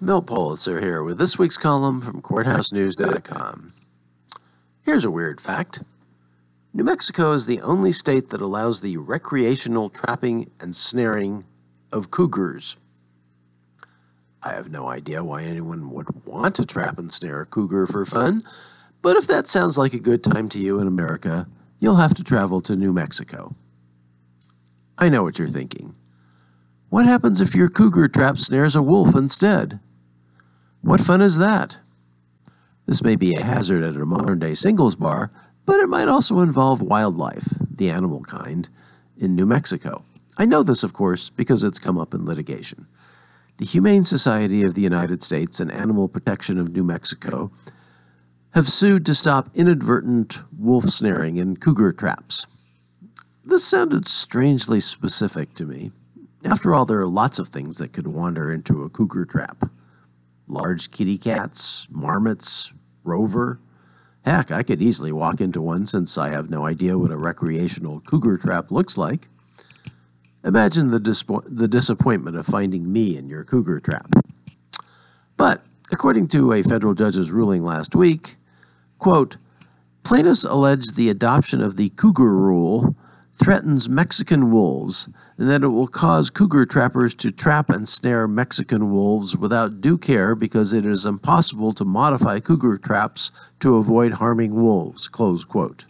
Milt Pulitzer here with this week's column from CourthouseNews.com. Here's a weird fact. New Mexico is the only state that allows the recreational trapping and snaring of cougars. I have no idea why anyone would want to trap and snare a cougar for fun, but if that sounds like a good time to you in America, you'll have to travel to New Mexico. I know what you're thinking. What happens if your cougar trap snares a wolf instead? What fun is that? This may be a hazard at a modern-day singles bar, but it might also involve wildlife, the animal kind, in New Mexico. I know this, of course, because it's come up in litigation. The Humane Society of the United States and Animal Protection of New Mexico have sued to stop inadvertent wolf snaring in cougar traps. This sounded strangely specific to me. After all, there are lots of things that could wander into a cougar trap. Large kitty cats, marmots, rover. Heck, I could easily walk into one since I have no idea what a recreational cougar trap looks like. Imagine the disappointment of finding me in your cougar trap. But, according to a federal judge's ruling last week, quote, plaintiffs allege the adoption of the cougar rule threatens Mexican wolves and that it will cause cougar trappers to trap and snare Mexican wolves without due care because it is impossible to modify cougar traps to avoid harming wolves, close quote.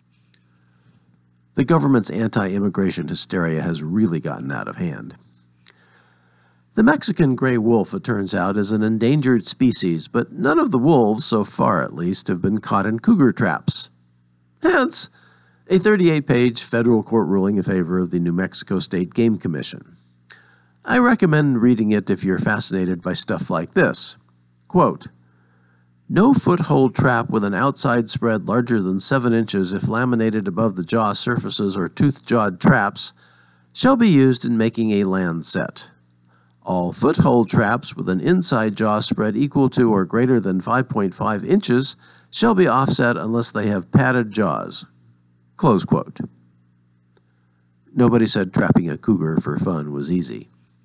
The government's anti-immigration hysteria has really gotten out of hand. The Mexican gray wolf, it turns out, is an endangered species, but none of the wolves, so far at least, have been caught in cougar traps. Hence, a 38-page federal court ruling in favor of the New Mexico State Game Commission. I recommend reading it if you're fascinated by stuff like this. Quote, no foothold trap with an outside spread larger than 7 inches if laminated above the jaw surfaces or tooth-jawed traps shall be used in making a land set. All foothold traps with an inside jaw spread equal to or greater than 5.5 inches shall be offset unless they have padded jaws. Close quote. Nobody said trapping a cougar for fun was easy.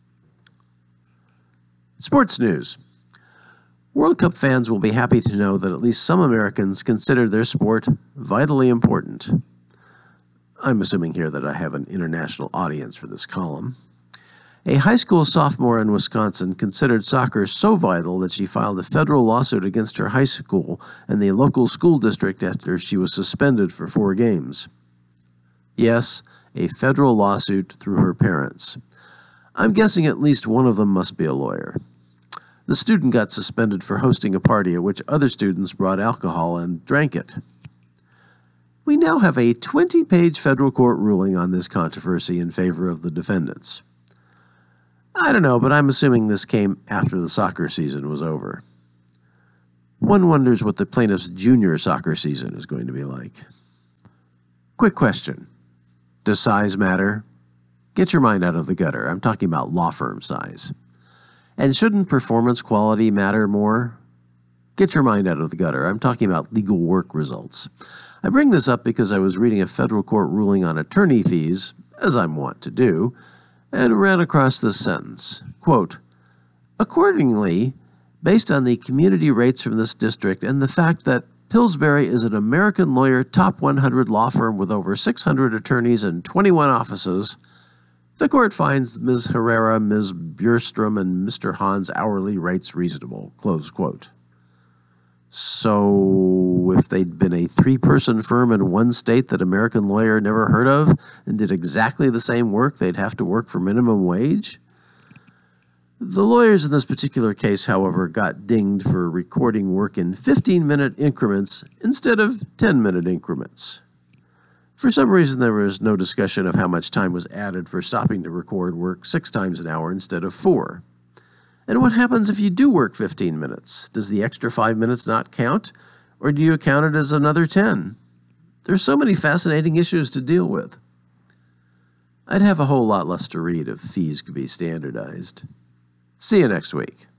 Sports news. World Cup fans will be happy to know that at least some Americans consider their sport vitally important. I'm assuming here that I have an international audience for this column. A high school sophomore in Wisconsin considered soccer so vital that she filed a federal lawsuit against her high school and the local school district after she was suspended for 4 games. Yes, a federal lawsuit through her parents. I'm guessing at least one of them must be a lawyer. The student got suspended for hosting a party at which other students brought alcohol and drank it. We now have a 20-page federal court ruling on this controversy in favor of the defendants. I don't know, but I'm assuming this came after the soccer season was over. One wonders what the plaintiff's junior soccer season is going to be like. Quick question. Does size matter? Get your mind out of the gutter. I'm talking about law firm size. And shouldn't performance quality matter more? Get your mind out of the gutter. I'm talking about legal work results. I bring this up because I was reading a federal court ruling on attorney fees, as I'm wont to do, and ran across this sentence. Quote, accordingly, based on the community rates from this district and the fact that Pillsbury is an American lawyer top 100 law firm with over 600 attorneys and 21 offices, the court finds Ms. Herrera, Ms. Bjurstrom, and Mr. Hahn's hourly rates reasonable. Close quote. So, if they'd been a 3-person firm in one state that American lawyer never heard of and did exactly the same work, they'd have to work for minimum wage? The lawyers in this particular case, however, got dinged for recording work in 15-minute increments instead of 10-minute increments. For some reason, there was no discussion of how much time was added for stopping to record work 6 times an hour instead of 4. And what happens if you do work 15 minutes? Does the extra 5 minutes not count? Or do you count it as another 10? There's so many fascinating issues to deal with. I'd have a whole lot less to read if fees could be standardized. See you next week.